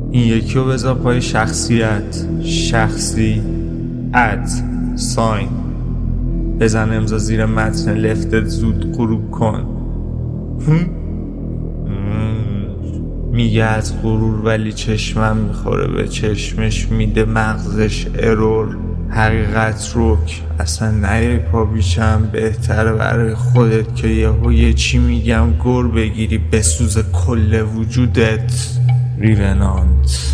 این یکی رو بذار پای شخصیت، ساین بزن امضا زیر متن لفتت، زود غروب کن. میگه از غرور ولی چشمم میخوره به چشمش، میده مغزش ارور. حقیقت روک اصلا نیای پا بیشم، بهتره برای خودت که یه چی میگم گر بگیری بسوز کل وجودت. ریونانت.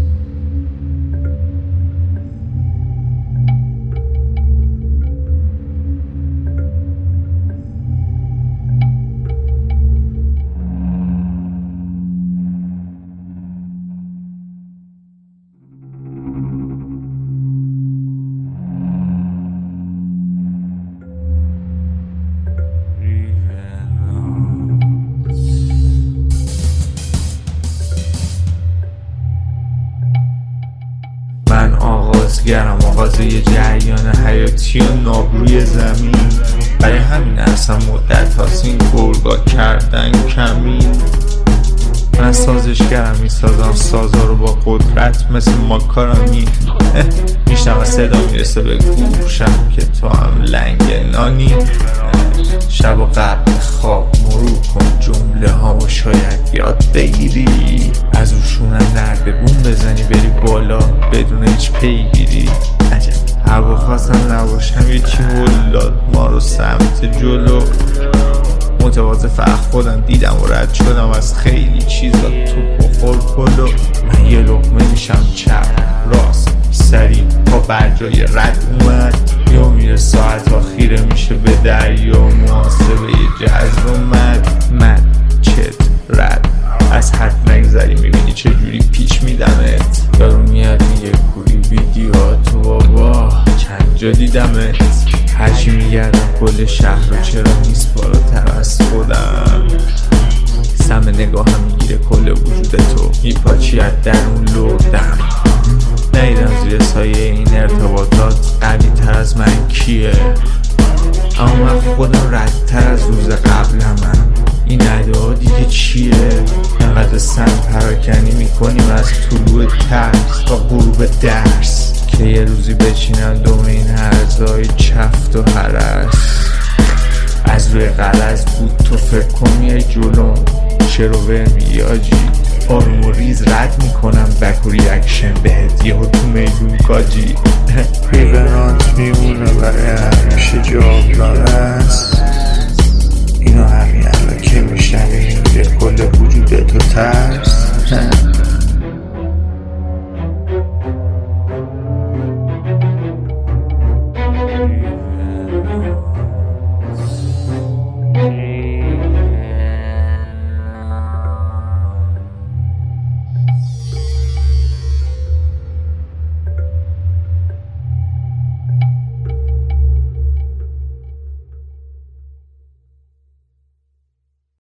من آغازگرم، آغاز یه جریان حیاتی و نابروی زمین. برای همین اصلا مدت هاست این گرگا کردن کمین. من سازشگرم، میسازم سازا رو با قدرت مثل ماکارونی. میشنم صدا میرسه به گوشم که تو هم لنگ نانی. شب و قبل خواب مرور کن جمله ها و شاید یاد بگیری. از روشونم نردبون بزنی بری بالا بدون هیچ پیگیری. عجب هوا خواستم نباشم یکی ولاد ما رو سمت جلو. متواضع فقط خودم دیدم و رد شدم از خیلی چیزا تو بخور کلو. من یه لقمه میشم چپ راست سریع پا بر جای رد اومد. یا میره ساعت ها خیره میشه به دریا محاسبه جذب مد چت رد. از حد نگذری میبینی چجوری پیچ میدمت. یارو میاد میگه کوری ویدیو تو بابا چند جا دیدمت. هرچی میگردم کل شهر رو چرا نیست بالاتر از خودم. سم نگاهم میگیره کل وجودتو میپاچی از درون لودم. نیدم زیر سایه این ارتباطات قوی تر از من کیه. اما من خودم ردتر از روز قبلمم. این ادعا دیگه چیه؟ انقدر سم پراکنی میکنیم از طلوع ترس تا غروب درس که یه روزی بچینم دوم این هرزای چفت و هرس. از روی غلط بود تو فکر کن میای جلوم شروور میگی آجی. آروم و ریز رد میکنم بک و ریاکشن بهت یهو تو میدون گاجی. ریورانت میمونه برای همیشه جاودانه است. اینو همین الان که میشنوی میده کل وجودتو ترس.